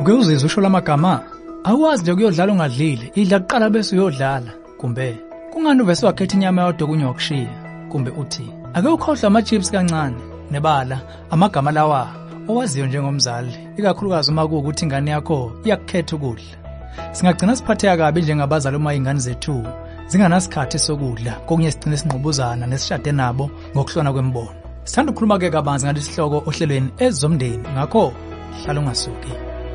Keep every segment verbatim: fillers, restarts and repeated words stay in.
Uke uzizwe usho lamagama awazi nje kuyodlala ungadlile idla kuqala bese uyodlala kumbe kungani uvese wakhetha inyama yodwa kunye wakushiya kumbe uthi ake ukhohlwa ama chips kancane nebala amagama lawa owaziyo njengomzali ikakhulukazi uma kuukuthi ingane yakho iyakukhetha ukudla. Singagcina siphatheka kabi njengabazali uma ingane zethu zinganasikhathi sokudla kokunye sigcine sinqubuzana nesishade nabo ngokuhlona kwembono. Sithanda ukukhuluma ke kabanzi ngalesi sihloko ohlelweni ezomndeni ngakho hlala ungasuki.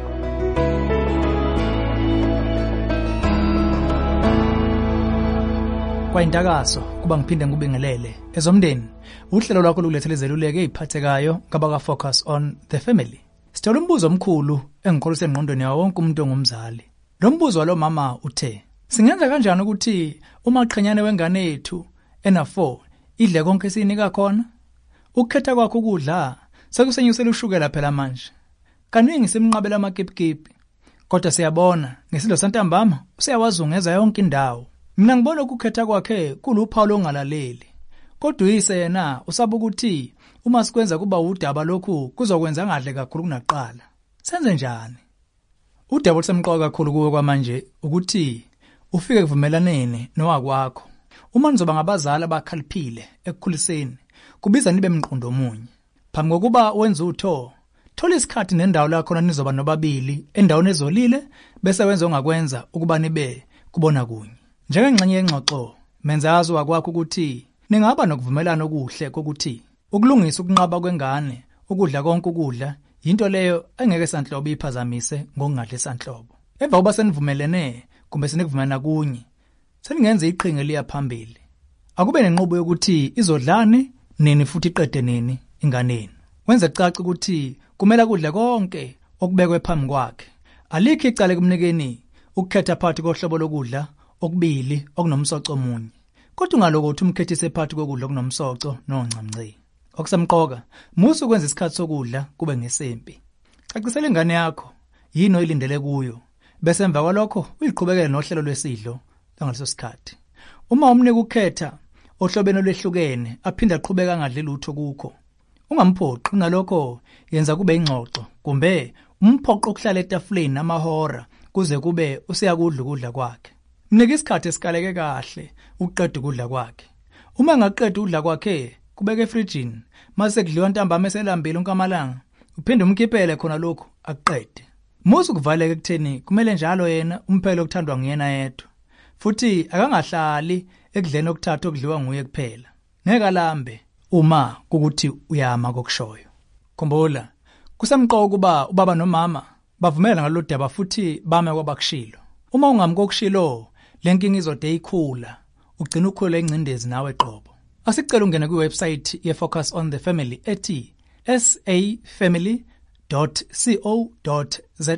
Kwa indakaso kuba ngiphinde ngubingelele ezomndeni uhlelo lwakho lokulethela izeluleko eziphathekayo ngaba focus on the family. Sithola umbuzo omkhulu engikholisa engqondweni yawo wonke umuntu ongumzali. Lo mbuzo walo mama uthe singenza kanjani ukuthi uma qhenyane wengane yethu ena four idle konke sinika khona? Ukukhetha kwakho ukudla sekusenyusela ushukela phela manje. Kaningi simnqabela amakipikipi kodwa siyabona ngesidlo santambama usiyawazungeza yonke indawo. Mina ngibona ukukhetha kwakhe kuluphawu longalaleli. Kodwa uyise yena usaba ukuthi uma sikwenza kuba udaba lokhu kuzokwenza ngadle kakhulu kunaqala. Senze njani? Udaba olusemqoka kakhulu kuwe kwamanje ukuthi ufike kuvumelanene nowakwakho. Uma nizoba ngabazali abakhaliphile ekukhuliseni kubiza nibe emqondo omunye. Phambi kokuba wenza utho, thola isikhathi nendawo la khona nizoba nobabili endaweni ezolile bese wenza ongakwenza ukuba nibe kubona kunye. Njengengxenye yengxoxo, menza yazi wakwakho ukuthi ningaba nokuvumelana okuhle kokuthi ukulungisa ukunqaba kwengane ukudla konke ukudla into leyo engeke sanhlobo iphazamise ngokungadle sanhlobo. Emva kuba senivumelene kumbe senikuvumelana kunye, seningenza iqhinga liya phambili. Akube nenqubo yokuthi izodlane nini futhi iqede nini inganeni. Wenze caca ukuthi kumele kudle konke okubekwe phambi kwakhe. Alikho icala kumnikeni ukukhetha phakathi kohlobo lokudla okubili okunomsoco omunye. Kodwa ungaloko uthi umkhethise phakathi kokudla okunomsoco noncamncane. Okusemqoka, musu ukwenza isikhathi sokudla kube ngesempi. Cacisela ingane yakho yini oyilindele kuyo. Bese emva kwalokho uyiqhubekele nohlelo lwesidlo ngaleso sikhathi. Uma umnika ukukhetha ohlobeni olwehlukene aphinda aqhubeka ngadle lutho kukho, ungamphoqi nalokho yenza kube ingxoxo kumbe umphoqo ukuhlala etafuleni amahora kuze kube usiyakudla ukudla kwakhe. Mnika isikhathi esikaleke kahle uqeda ukudla kwakhe. Uma engaqeda ukudla kwakhe kubeke efrijini mase kudliwa ntambama eselambile unkamalanga uphinde umkhiphele khona lokho akuqede. Musu kuvaleke kutheni kumele njalo yena umphelo okuthandwa nguyena yedwa. Futhi akangahlali ekudleni okuthatha okudliwa nguye kuphela. Ngeke alambe uma kukuthi uyama kokushoyo. Khumbula kusemqoka kuba ubaba nomama bavumela ngalolu daba futhi bame kwabakushilo. Uma ungamkokushilo lenkinga izode ikhula ugcina ukhula engcindezi nawe qobo. Asicela ungene ku website ye Focus on the Family ethi s a family dot co dot za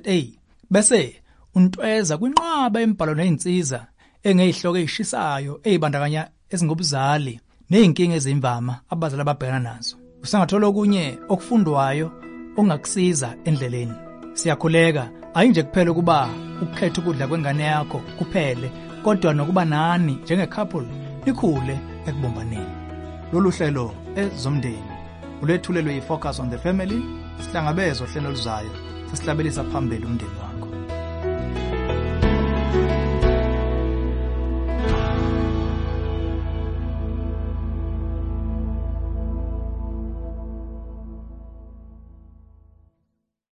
bese untweza kwinqaba embhalo nezinsiza engeyihloko ezishisayo ezibandakanya ezingobuzali nezinkinga ezimvama abazali ababhekana nazo. Usangathola okunye okufundwayo ongakusiza endleleni. Siyakhuleka ayinje kuphela ukuba ukukhetha ukudla kwengane yakho kuphele kodwa nokuba nani njenge couple likhule ekubombaneni. Lolu hlelo ezomndeni ulethulelwe yi Focus on the Family sihlangabezwe hlelo luzayo sesihlabelisa phambili umndeni wakho.